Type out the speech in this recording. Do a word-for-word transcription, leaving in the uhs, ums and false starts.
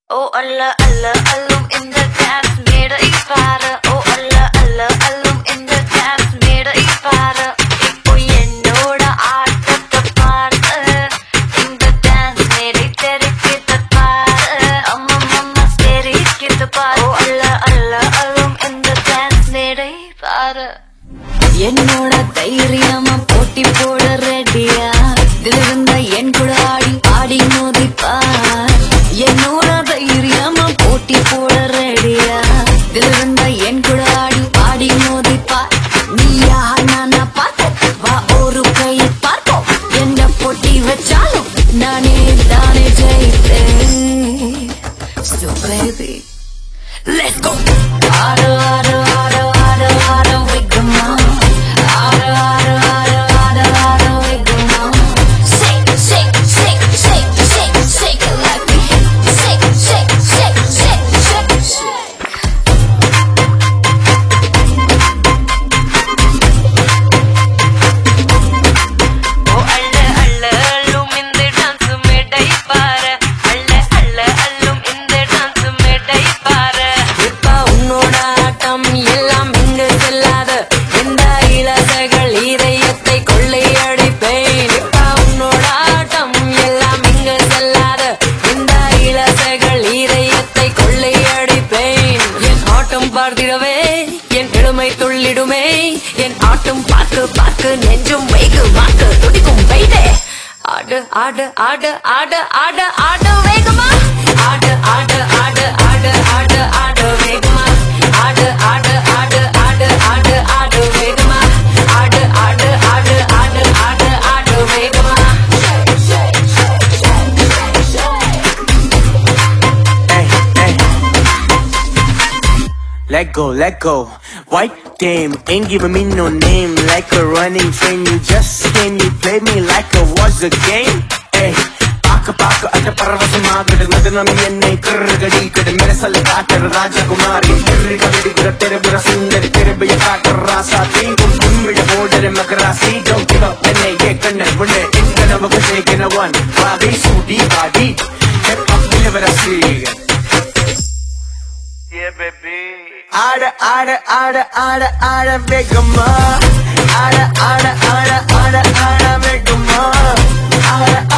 Oh Allah Allah allum in the dance made I para. Oh Allah Allah allum in the dance made I para. Ippo ennoda aattatta paara. In the dance made I terikitha paara. Amma mamma terikitha paara. Oh Allah Allah allum in the dance made I para. என்னோட தைரியமா போட்டி போட ரெடியா திலிருந்த என் கூட ஆடி ஆடி மோதிப்பார். என்னோட தைரியமா போட்டி போட ரெடியா திலிருந்த என் கூட ஆடி ஆடி மோதிப்பார். நீயா நானா பார்த்து வா ஒரு கை பார்ப்போம். என்ன போட்டி வச்சாலும் நானே தானே ஜெயிப்பேன். So baby let's go. ஆடு ஆடு ஆடு ஆடு ஆடு வைக்கமா. பார்த்திடவே என் இளமை துள்ளிடுமே. என் ஆட்டம் பார்த்து பார்த்து நெஞ்சும் வைகு வாக்கு துடிக்கும் வைடே. ஆடு ஆடு ஆடு ஆடு ஆடு ஆடு வேகமா. ஆடு ஆடு ஆடு ஆடு ஆடு ஆடு வேகமா. ஆடு ஆடு ஆடு ஆடு ஆடு ஆடு வேகமா. ஆடு ஆடு ஆடு ஆடு ஆடு ஆடு வேகமா. Let go, let go. White damn, ain't giving me no name. Like a running train, you just came. You played me like it was a game. Hey, paaka paaka aja paravasamaagadu nadanam ennai kirragadi kadu mere sal kaatar rajakumari kirriga vidigura tere bura sundari tere biya kaatar raasati ummida bodare magarasi. Don't give up enne ye kanna bunne ingana vakase kena one vaagi sudi body step up delivery. Yeah baby. Ada ada ada ada ada vegama. Ada ada ada ada ada vegama. Ada